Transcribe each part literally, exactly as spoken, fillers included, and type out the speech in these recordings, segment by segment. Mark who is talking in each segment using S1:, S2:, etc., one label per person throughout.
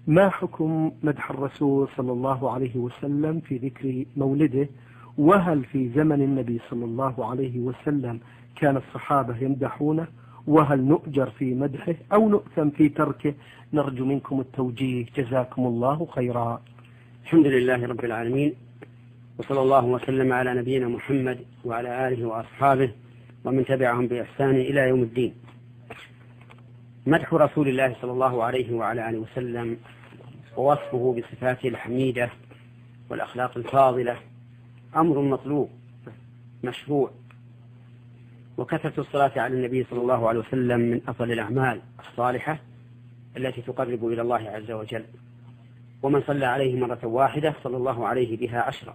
S1: ما حكم مدح الرسول صلى الله عليه وسلم في ذكر مولده؟ وهل في زمن النبي صلى الله عليه وسلم كان الصحابة يمدحونه؟ وهل نؤجر في مدحه أو نؤثم في تركه؟ نرجو منكم التوجيه، جزاكم الله خيرا.
S2: الحمد لله رب العالمين، وصلى الله وسلم على نبينا محمد وعلى آله وأصحابه ومن تبعهم بإحسان إلى يوم الدين. مدح رسول الله صلى الله عليه وعلى آله وسلم ووصفه بصفاته الحميدة والأخلاق الفاضلة أمر مطلوب مشروع، وكثرة الصلاة على النبي صلى الله عليه وسلم من أفضل الأعمال الصالحة التي تقرب إلى الله عز وجل، ومن صلى عليه مرة واحدة صلى الله عليه بها عشرة.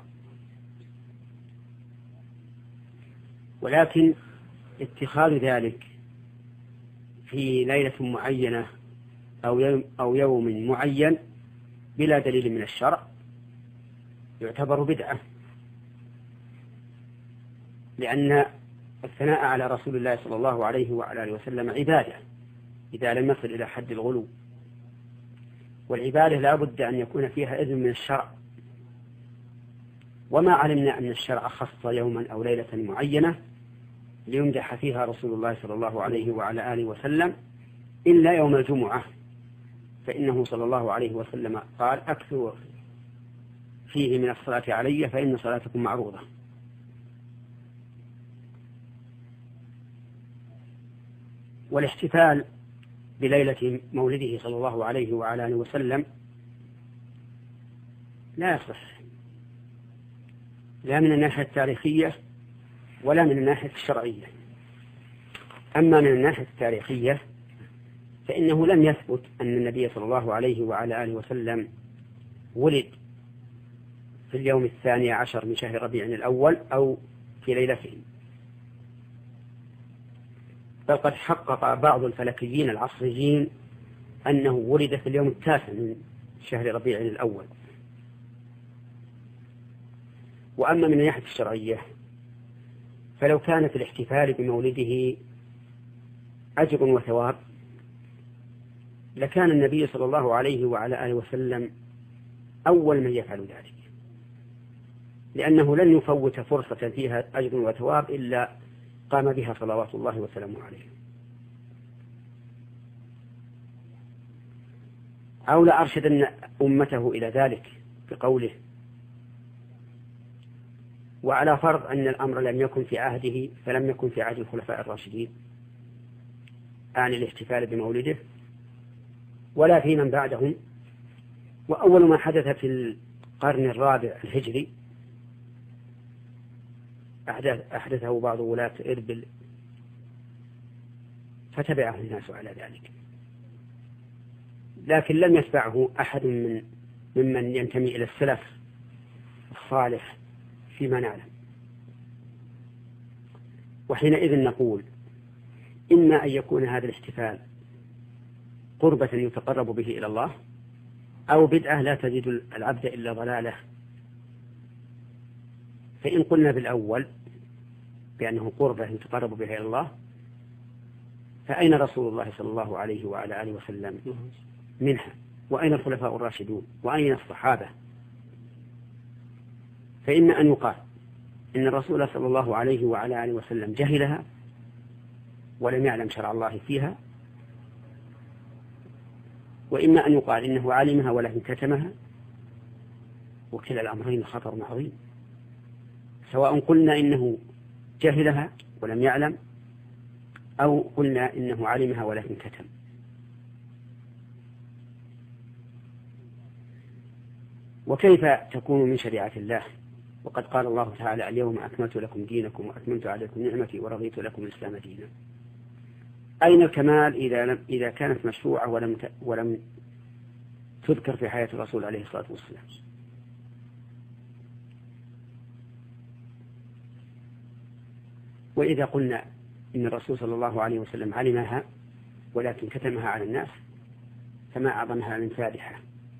S2: ولكن اتخاذ ذلك في ليلة معينة أو يوم, أو يوم معين بلا دليل من الشرع يعتبر بدعة، لأن الثناء على رسول الله صلى الله عليه وعلى آله وسلم عبادة إذا لم يصل إلى حد الغلو، والعبادة لا بد أن يكون فيها إذن من الشرع، وما علمنا أن الشرع خص يوما أو ليلة معينة ليمدح فيها رسول الله صلى الله عليه وعلى آله وسلم إلا يوم الجمعة، فإنه صلى الله عليه وسلم قال: أكثروا فيه من الصلاة علي فإن صلاتكم معروضة. والاحتفال بليلة مولده صلى الله عليه وعلى آله وسلم لا يصح، لا من الناحية التاريخية ولا من الناحية الشرعية. أما من الناحية التاريخية فإنه لم يثبت أن النبي صلى الله عليه وعلى آله وسلم ولد في اليوم الثاني عشر من شهر ربيع الأول أو في ليلته، بل قد حقق بعض الفلكيين العصريين أنه ولد في اليوم التاسع من شهر ربيع الأول. وأما من الناحية الشرعية فلو كان في الاحتفال بمولده أجر وثواب لكان النبي صلى الله عليه وعلى آله وسلم أول من يفعل ذلك، لأنه لن يفوت فرصة فيها أجر وثواب إلا قام بها صلوات الله وسلامه عليه. أو لأرشدن أمته إلى ذلك بقوله: وعلى فرض أن الأمر لم يكن في عهده فلم يكن في عهد الخلفاء الراشدين عن الاحتفال بمولده ولا في من بعدهم. وأول ما حدث في القرن الرابع الهجري أحدثه بعض ولاة إربل فتبعه الناس على ذلك، لكن لم يتبعه أحد من ممن ينتمي إلى السلف الصالح فيما نعلم. وحينئذ نقول: إما أن يكون هذا الاحتفال قربة يتقرب به إلى الله، أو بدعة لا تزيد العبد إلا ضلاله. فإن قلنا بالأول بأنه قربة يتقرب بها إلى الله، فأين رسول الله صلى الله عليه وعلى آله وسلم منها؟ وأين الخلفاء الراشدون؟ وأين الصحابة؟ فإما أن يقال إن الرسول صلى الله عليه وعلى آله وسلم جهلها ولم يعلم شرع الله فيها، وإما أن يقال إنه علمها ولكن كتمها، وكلا الأمرين خطر عظيم، سواء قلنا إنه جهلها ولم يعلم أو قلنا إنه علمها ولكن كتم. وكيف تكون من شريعة الله وقد قال الله تعالى: اليوم أكملت لكم دينكم وأتممت عليكم نعمتي ورضيت لكم الإسلام دينا؟ أين الكمال إذا لم إذا كانت مشروعة ولم ولم تذكر في حياة الرسول عليه الصلاة والسلام؟ وإذا قلنا إن الرسول صلى الله عليه وسلم علمها ولكن كتمها على الناس فما أعظمها من فادحة،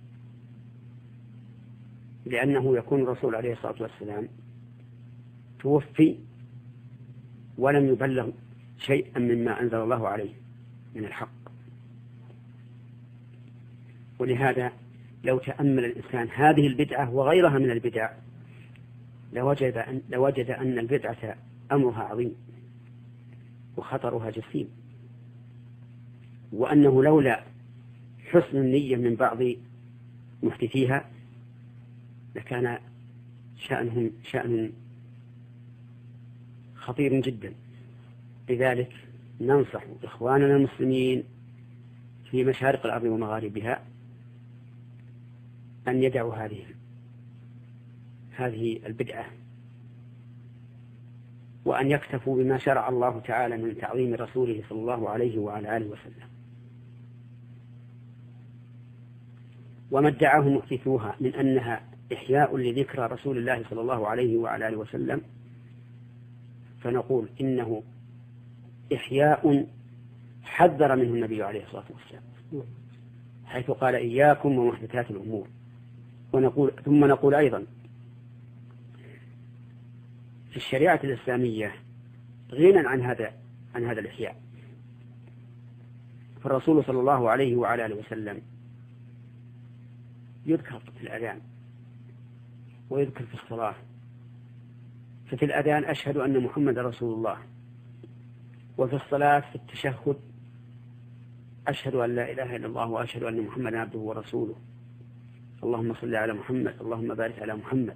S2: لأنه يكون الرسول عليه الصلاة والسلام توفي ولم يبلغ شيئا مما أنزل الله عليه من الحق. ولهذا لو تأمل الإنسان هذه البدعة وغيرها من البدع لوجد أن, لوجد أن البدعة أمرها عظيم وخطرها جسيم، وأنه لولا حسن النية من بعض محدثيها لكان شأنهم شأن خطير جدا. لذلك ننصح إخواننا المسلمين في مشارق الأرض ومغاربها أن يدعوا هذه هذه البدعة، وأن يكتفوا بما شرع الله تعالى من تعظيم رسوله صلى الله عليه وعلى آله وسلم. وما ادعاه محدثوها من أنها إحياء لذكرى رسول الله صلى الله عليه وعلى آله وسلم فنقول إنه إحياء حذر منه النبي عليه الصلاة والسلام، حيث قال إياكم ومحدثات الأمور. ونقول ثم نقول أيضا في الشريعة الإسلامية غنى عن هذا عن هذا الإحياء. فالرسول صلى الله عليه وعلى آله وسلم يذكر في الأذان ويذكر في الصلاة. ففي الأذان أشهد أن محمد رسول الله، وفي الصلاة في التشهد أشهد أن لا إله إلا الله وأشهد أن محمدا عبده ورسوله، اللهم صل على محمد اللهم بارك على محمد.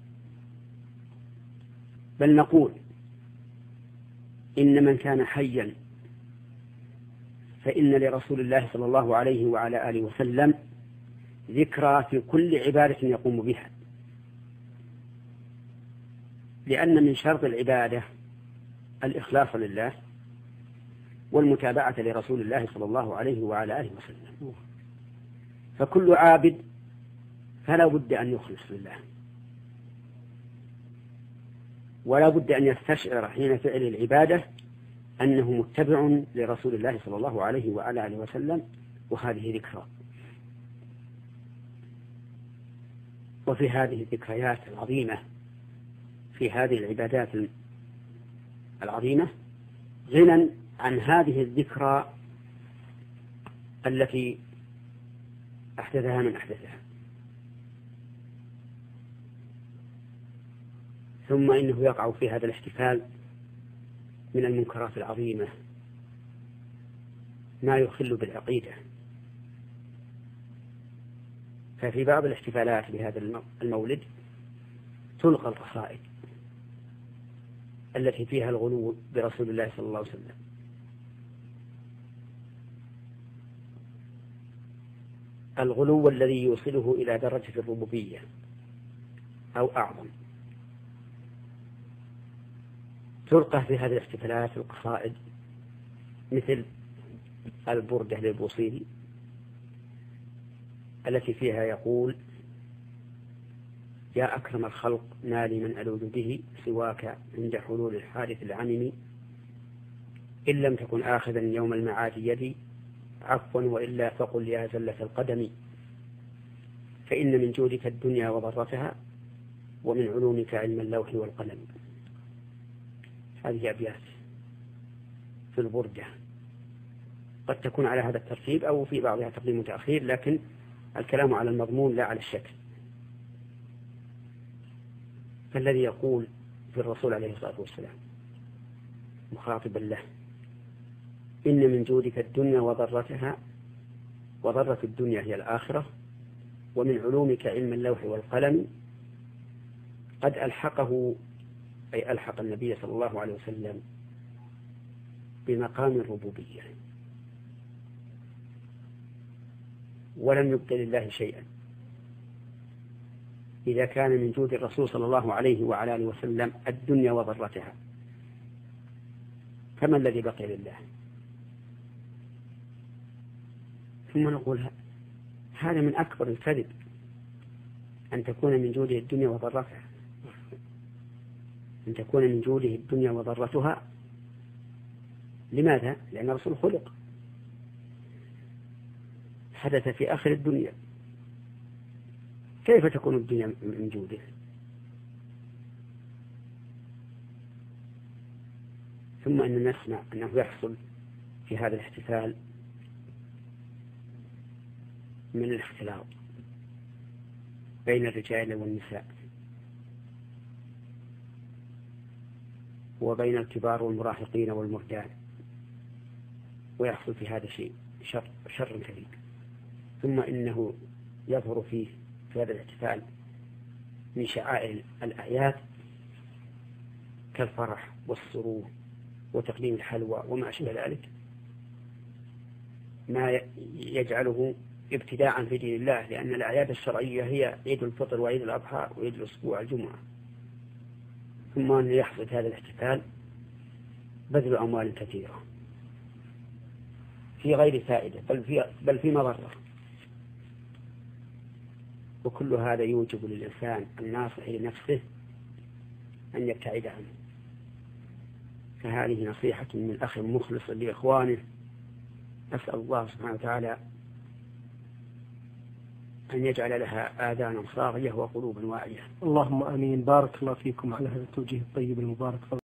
S2: بل نقول إن من كان حيا فإن لرسول الله صلى الله عليه وعلى آله وسلم ذكرى في كل عبادة يقوم بها، لأن من شرط العبادة الإخلاص لله والمتابعة لرسول الله صلى الله عليه وعلى آله وسلم. فكل عابد فلا بد أن يخلص لله، ولا بد أن يستشعر حين فعل العبادة أنه متبع لرسول الله صلى الله عليه وعلى آله وسلم، وهذه ذكرى. وفي هذه الذكريات العظيمة في هذه العبادات العظيمة غنى عن هذه الذكرى التي أحدثها من أحدثها. ثم إنه يقع في هذا الاحتفال من المنكرات العظيمة ما يخل بالعقيدة. ففي بعض الاحتفالات بهذا المولد تلقى القصائد التي فيها الغلو برسول الله صلى الله عليه وسلم، الغلو الذي يوصله إلى درجة الربوبية أو أعظم. تلقى في هذه الاحتفالات القصائد مثل البردة للبوصيري التي فيها يقول: يا أكرم الخلق ما لي من ألوذ به سواك عند حلول الحادث العمم، إن لم تكن آخذا يوم المعاد يدي عفوا وإلا فقل يا زلة القدم، فإن من جودك الدنيا وضرتها ومن علومك علم اللوح والقلم. هذه أبيات في البردة، قد تكون على هذا الترتيب أو في بعضها تقديم وتأخير، لكن الكلام على المضمون لا على الشكل. فالذي يقول في الرسول عليه الصلاة والسلام مخاطبا له: إن من جودك الدنيا وضرتها، وضرة الدنيا هي الآخرة، ومن علومك علم اللوح والقلم، قد ألحقه أي ألحق النبي صلى الله عليه وسلم بمقام الربوبية، ولم يبق لله شيئا. إذا كان من جود الرسول صلى الله عليه وعلى آله وسلم الدنيا وضرتها، فما الذي بقي لله؟ ثم نقول هذا من أكبر الكذب أن تكون من جوده الدنيا وضرتها، أن تكون من جوده الدنيا وضرتها. لماذا؟ لأن الرسول خلق حدث في آخر الدنيا، كيف تكون الدنيا من جوده؟ ثم أن نسمع أنه يحصل في هذا الاحتفال من الاختلاط بين الرجال والنساء وبين الكبار والمراهقين والمردان، ويحصل في هذا شيء شر, شر كبير. ثم إنه يظهر فيه في هذا الاحتفال من شعائر الأعياد كالفرح والسرور وتقديم الحلوى وما أشبه ذلك ما يجعله ابتداعا في دين الله، لأن الأعياد الشرعية هي عيد الفطر وعيد الأضحى وعيد الأسبوع الجمعة. ثم أن يحصل هذا الاحتفال بذل أموال كثيرة في غير فائدة بل في, بل في مضرة، وكل هذا يوجب للإنسان الناصح لنفسه أن يبتعد عنه. فهذه نصيحة من أخ مخلص لإخوانه، أسأل الله سبحانه وتعالى أن يجعل لها آذانا صاغية وقلوبا واعية.
S1: اللهم آمين. بارك الله فيكم على هذا التوجيه الطيب المبارك.